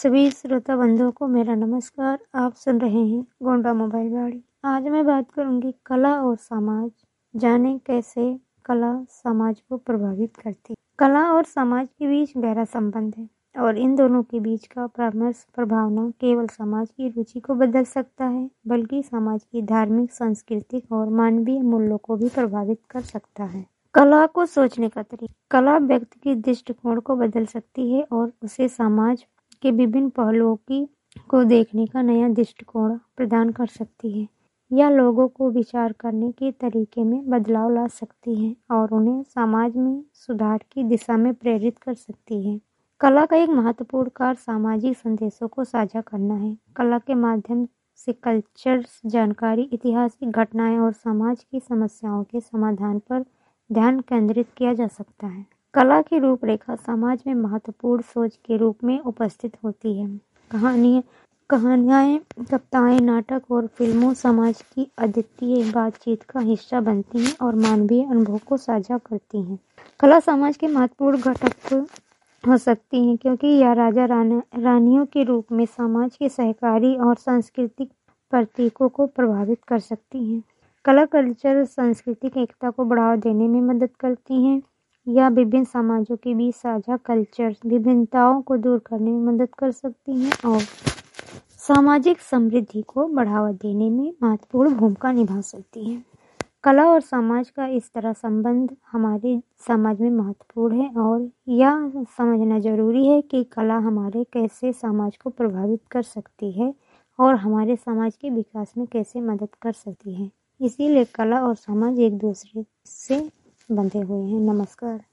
सभी श्रोता बंधुओं को मेरा नमस्कार। आप सुन रहे हैं गोंडा मोबाइल वाड़ी। आज मैं बात करूंगी कला और समाज। जाने कैसे कला समाज को प्रभावित करती। कला और समाज के बीच गहरा संबंध है और इन दोनों के बीच का परामर्श प्रभाव न केवल समाज की रुचि को बदल सकता है बल्कि समाज की धार्मिक, सांस्कृतिक और मानवीय मूल्यों को भी प्रभावित कर सकता है। कला को सोचने का तरीका। कला व्यक्ति के दृष्टिकोण को बदल सकती है और उसे समाज के विभिन्न पहलुओं को देखने का नया दृष्टिकोण प्रदान कर सकती है। यह लोगों को विचार करने के तरीके में बदलाव ला सकती है और उन्हें समाज में सुधार की दिशा में प्रेरित कर सकती है। कला का एक महत्वपूर्ण कार्य सामाजिक संदेशों को साझा करना है। कला के माध्यम से कल्चर, जानकारी, ऐतिहासिक घटनाएं और समाज की समस्याओं के समाधान पर ध्यान केंद्रित किया जा सकता है। कला की रूपरेखा समाज में महत्वपूर्ण सोच के रूप में उपस्थित होती है। कहानियाँ, कविताएं, नाटक और फिल्मों समाज की अद्वितीय बातचीत का हिस्सा बनती हैं और मानवीय अनुभव को साझा करती हैं। कला समाज के महत्वपूर्ण घटक हो सकती हैं क्योंकि यह राजा रानियों के रूप में समाज के सहकारी और सांस्कृतिक प्रतीकों को प्रभावित कर सकती हैं। कला कल्चर सांस्कृतिक एकता को बढ़ावा देने में मदद करती हैं या विभिन्न समाजों के बीच साझा कल्चर विभिन्नताओं को दूर करने में मदद कर सकती हैं और सामाजिक समृद्धि को बढ़ावा देने में महत्वपूर्ण भूमिका निभा सकती हैं। कला और समाज का इस तरह संबंध हमारे समाज में महत्वपूर्ण है और यह समझना जरूरी है कि कला हमारे कैसे समाज को प्रभावित कर सकती है और हमारे समाज के विकास में कैसे मदद कर सकती है। इसीलिए कला और समाज एक दूसरे से बंधे हुए हैं। नमस्कार।